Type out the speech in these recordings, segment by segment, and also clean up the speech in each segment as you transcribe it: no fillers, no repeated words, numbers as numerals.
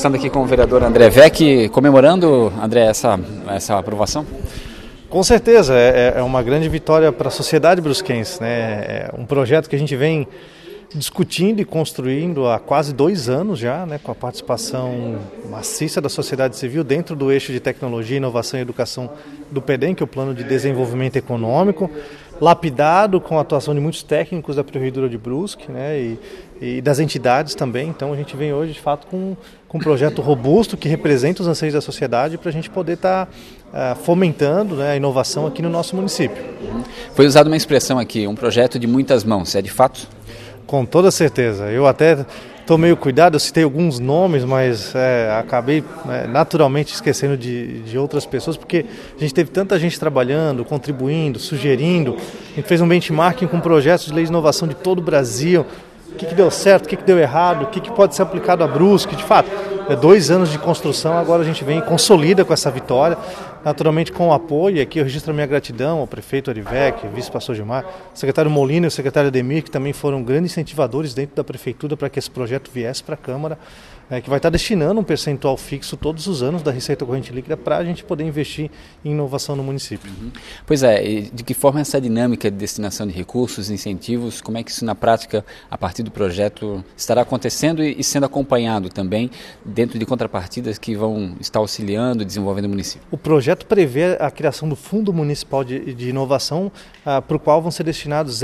Estando aqui com o vereador André Vec, comemorando, André, essa aprovação? Com certeza, é uma grande vitória para a sociedade brusquense, né? É um projeto que a gente vem discutindo e construindo há quase 2 anos já, né, com a participação maciça da sociedade civil dentro do eixo de tecnologia, inovação e educação do PEDEM, que é o Plano de Desenvolvimento Econômico, lapidado com a atuação de muitos técnicos da Prefeitura de Brusque, né, e das entidades também. Então a gente vem hoje de fato com um projeto robusto que representa os anseios da sociedade para a gente poder estar fomentando, né, a inovação aqui no nosso município. Foi usada uma expressão aqui, um projeto de muitas mãos, é de fato? Com toda certeza. Eu até tomei o cuidado, eu citei alguns nomes, mas acabei naturalmente esquecendo de outras pessoas, porque a gente teve tanta gente trabalhando, contribuindo, sugerindo. A gente fez um benchmarking com projetos de lei de inovação de todo o Brasil. O que deu certo, o que deu errado, o que pode ser aplicado a Brusque. De fato, 2 anos de construção, agora a gente vem e consolida com essa vitória, naturalmente com o apoio. E aqui eu registro a minha gratidão ao prefeito Arivec, vice-pastor Gilmar, secretário Molina e o secretário Ademir, que também foram grandes incentivadores dentro da prefeitura para que esse projeto viesse para a Câmara, que vai estar destinando um percentual fixo todos os anos da receita corrente líquida para a gente poder investir em inovação no município. Pois é, e de que forma essa dinâmica de destinação de recursos, incentivos, como é que isso na prática, a partir do projeto, estará acontecendo e sendo acompanhado também dentro de contrapartidas que vão estar auxiliando e desenvolvendo o município? O projeto prevê a criação do Fundo Municipal de Inovação, para o qual vão ser destinados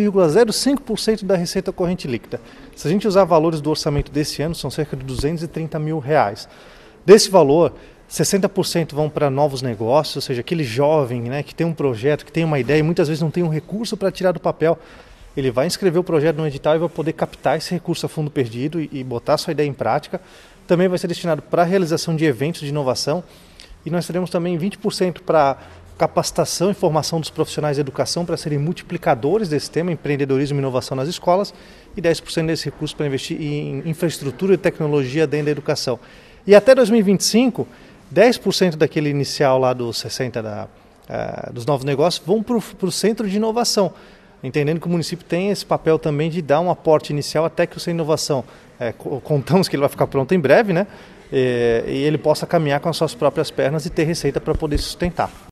0,05% da receita corrente líquida. Se a gente usar valores do orçamento desse ano, são cerca de R$230 mil. Desse valor, 60% vão para novos negócios, ou seja, aquele jovem, né, que tem um projeto, que tem uma ideia e muitas vezes não tem um recurso para tirar do papel. Ele vai inscrever o projeto no edital e vai poder captar esse recurso a fundo perdido e botar sua ideia em prática. Também vai ser destinado para a realização de eventos de inovação e nós teremos também 20% para capacitação e formação dos profissionais de educação para serem multiplicadores desse tema, empreendedorismo e inovação nas escolas, e 10% desse recurso para investir em infraestrutura e tecnologia dentro da educação. E até 2025, 10% daquele inicial lá dos 60% dos novos negócios vão para o centro de inovação, entendendo que o município tem esse papel também de dar um aporte inicial até que o centro de inovação, contamos que ele vai ficar pronto em breve, né? E ele possa caminhar com as suas próprias pernas e ter receita para poder sustentar.